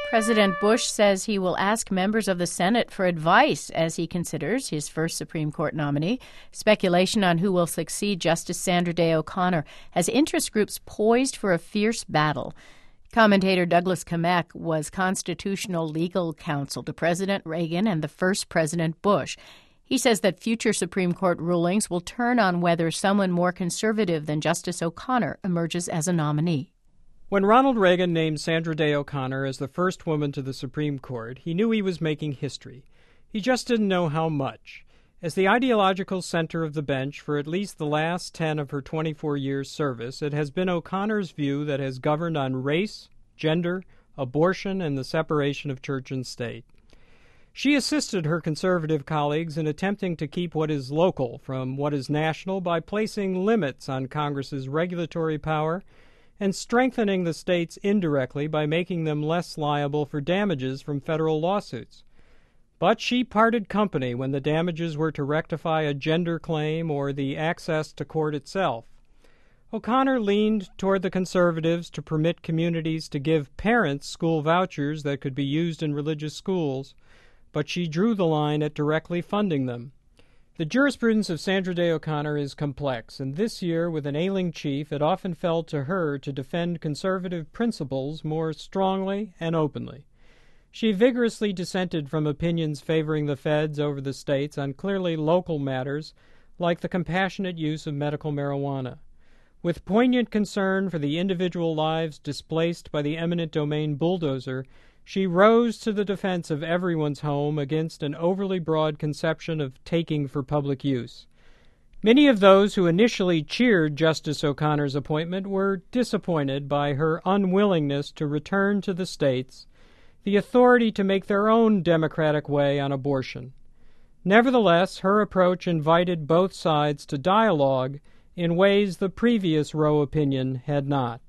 President Bush says he will ask members of the Senate for advice as he considers his first Supreme Court nominee. Speculation on who will succeed Justice Sandra Day O'Connor has interest groups poised for a fierce battle. Commentator Douglas Kamek was constitutional legal counsel to President Reagan and the first President Bush. He says that future Supreme Court rulings will turn on whether someone more conservative than Justice O'Connor emerges as a nominee. When Ronald Reagan named Sandra Day O'Connor as the first woman to the Supreme Court, he knew he was making history. He just didn't know how much. As the ideological center of the bench for at least the last 10 of her 24 years' service, it has been O'Connor's view that has governed on race, gender, abortion, and the separation of church and state. She assisted her conservative colleagues in attempting to keep what is local from what is national by placing limits on Congress's regulatory power and strengthening the states indirectly by making them less liable for damages from federal lawsuits. But she parted company when the damages were to rectify a gender claim or the access to court itself. O'Connor leaned toward the conservatives to permit communities to give parents school vouchers that could be used in religious schools, but she drew the line at directly funding them. The jurisprudence of Sandra Day O'Connor is complex, and this year, with an ailing chief, it often fell to her to defend conservative principles more strongly and openly. She vigorously dissented from opinions favoring the feds over the states on clearly local matters like the compassionate use of medical marijuana. With poignant concern for the individual lives displaced by the eminent domain bulldozer, she rose to the defense of everyone's home against an overly broad conception of taking for public use. Many of those who initially cheered Justice O'Connor's appointment were disappointed by her unwillingness to return to the states the authority to make their own democratic way on abortion. Nevertheless, her approach invited both sides to dialogue in ways the previous Roe opinion had not.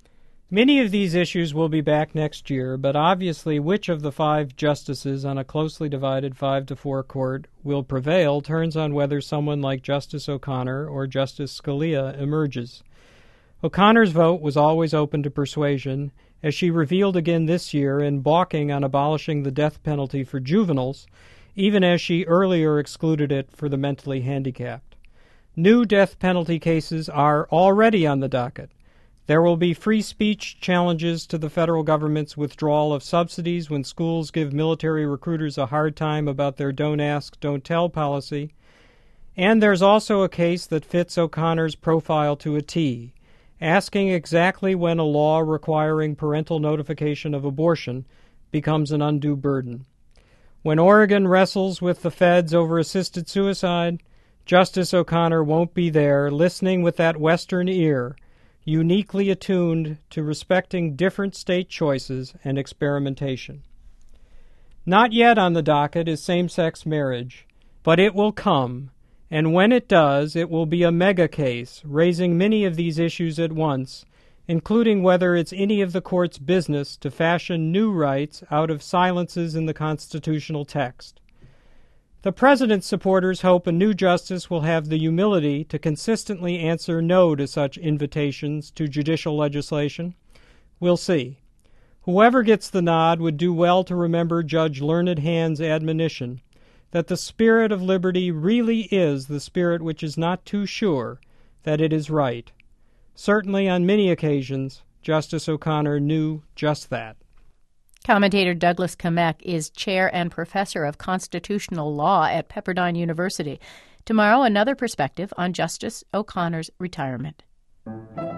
Many of these issues will be back next year, but obviously which of the 5 justices on a closely divided 5-4 court will prevail turns on whether someone like Justice O'Connor or Justice Scalia emerges. O'Connor's vote was always open to persuasion, as she revealed again this year in balking on abolishing the death penalty for juveniles, even as she earlier excluded it for the mentally handicapped. New death penalty cases are already on the docket. There will be free speech challenges to the federal government's withdrawal of subsidies when schools give military recruiters a hard time about their don't ask, don't tell policy. And there's also a case that fits O'Connor's profile to a T, asking exactly when a law requiring parental notification of abortion becomes an undue burden. When Oregon wrestles with the feds over assisted suicide, Justice O'Connor won't be there, listening with that Western ear, uniquely attuned to respecting different state choices and experimentation. Not yet on the docket is same-sex marriage, but it will come, and when it does, it will be a mega case, raising many of these issues at once, including whether it's any of the court's business to fashion new rights out of silences in the constitutional text. The president's supporters hope a new justice will have the humility to consistently answer no to such invitations to judicial legislation. We'll see. Whoever gets the nod would do well to remember Judge Learned Hand's admonition that the spirit of liberty really is the spirit which is not too sure that it is right. Certainly on many occasions, Justice O'Connor knew just that. Commentator Douglas Kamek is chair and professor of constitutional law at Pepperdine University. Tomorrow, another perspective on Justice O'Connor's retirement.